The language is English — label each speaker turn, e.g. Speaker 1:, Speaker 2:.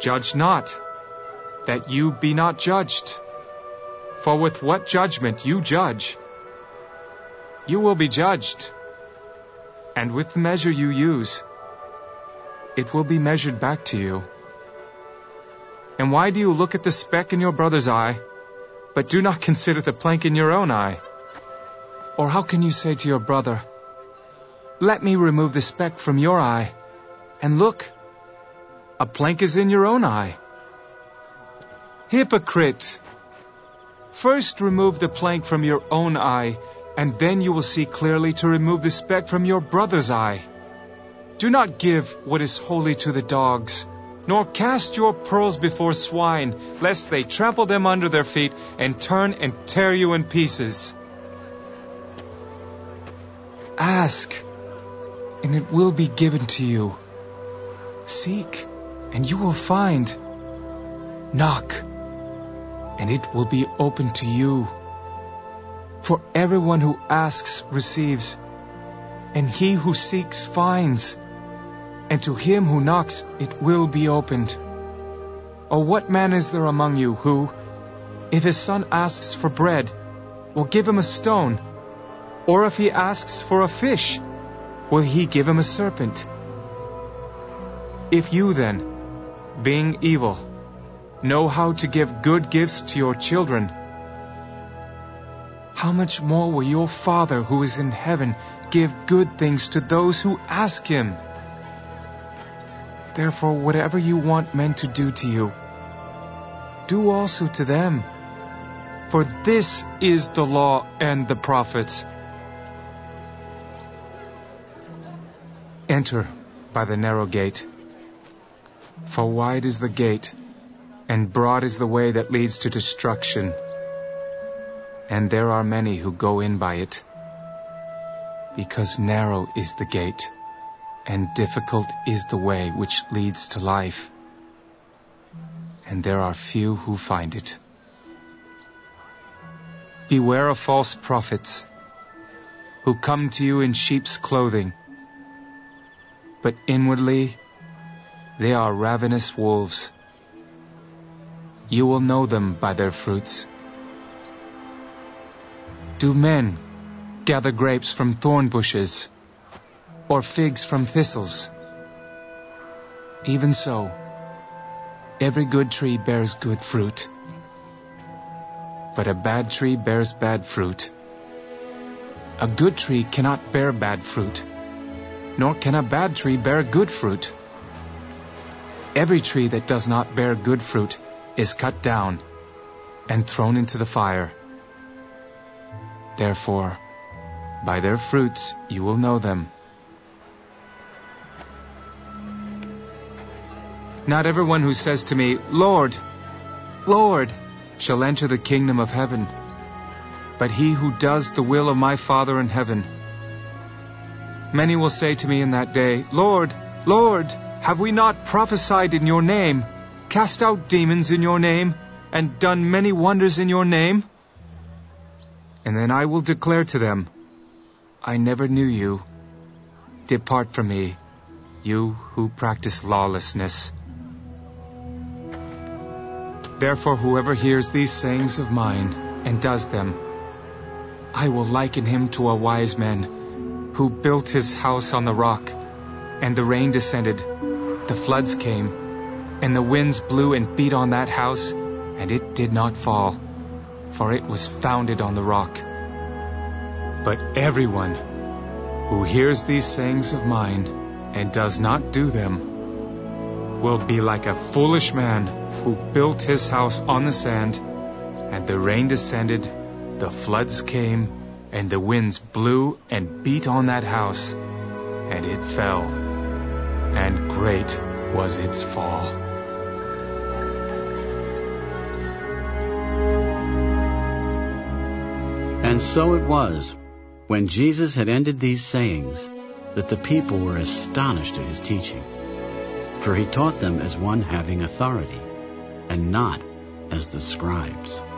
Speaker 1: Judge not, that you be not judged. For with what judgment you judge, you will be judged. And with the measure you use, it will be measured back to you. And why do you look at the speck in your brother's eye, but do not consider the plank in your own eye? Or how can you say to your brother, let me remove the speck from your eye, and look, a plank is in your own eye? Hypocrite! First remove the plank from your own eye, and then you will see clearly to remove the speck from your brother's eye. Do not give what is holy to the dogs, nor cast your pearls before swine, lest they trample them under their feet and turn and tear you in pieces. Ask, and it will be given to you. Seek, and you will find. Knock, and it will be opened to you. For everyone who asks receives, and he who seeks finds, and to him who knocks it will be opened. Or what man is there among you who, if his son asks for bread, will give him a stone? Or if he asks for a fish, will he give him a serpent? If you then, being evil, know how to give good gifts to your children, how much more will your Father who is in heaven give good things to those who ask him? Therefore, whatever you want men to do to you, do also to them. For this is the law and the prophets. Enter by the narrow gate. For wide is the gate, and broad is the way that leads to destruction, and there are many who go in by it. Because narrow is the gate, and difficult is the way which leads to life, and there are few who find it. Beware of false prophets, who come to you in sheep's clothing, but inwardly they are ravenous wolves. You will know them by their fruits. Do men gather grapes from thorn bushes, or figs from thistles? Even so, every good tree bears good fruit, but a bad tree bears bad fruit. A good tree cannot bear bad fruit, nor can a bad tree bear good fruit. Every tree that does not bear good fruit is cut down and thrown into the fire. Therefore, by their fruits you will know them. Not everyone who says to me, Lord, Lord, shall enter the kingdom of heaven, but he who does the will of my Father in heaven. Many will say to me in that day, Lord, Lord, have we not prophesied in your name, cast out demons in your name, and done many wonders in your name? And then I will declare to them, I never knew you. Depart from me, you who practice lawlessness. Therefore, whoever hears these sayings of mine and does them, I will liken him to a wise man who built his house on the rock, and the rain descended, the floods came, and the winds blew and beat on that house, and it did not fall, for it was founded on the rock. But everyone who hears these sayings of mine and does not do them will be like a foolish man who built his house on the sand, and the rain descended, the floods came, and the winds blew and beat on that house, and it fell, and great was its fall.
Speaker 2: And so it was, when Jesus had ended these sayings, that the people were astonished at his teaching. For he taught them as one having authority, and not as the scribes.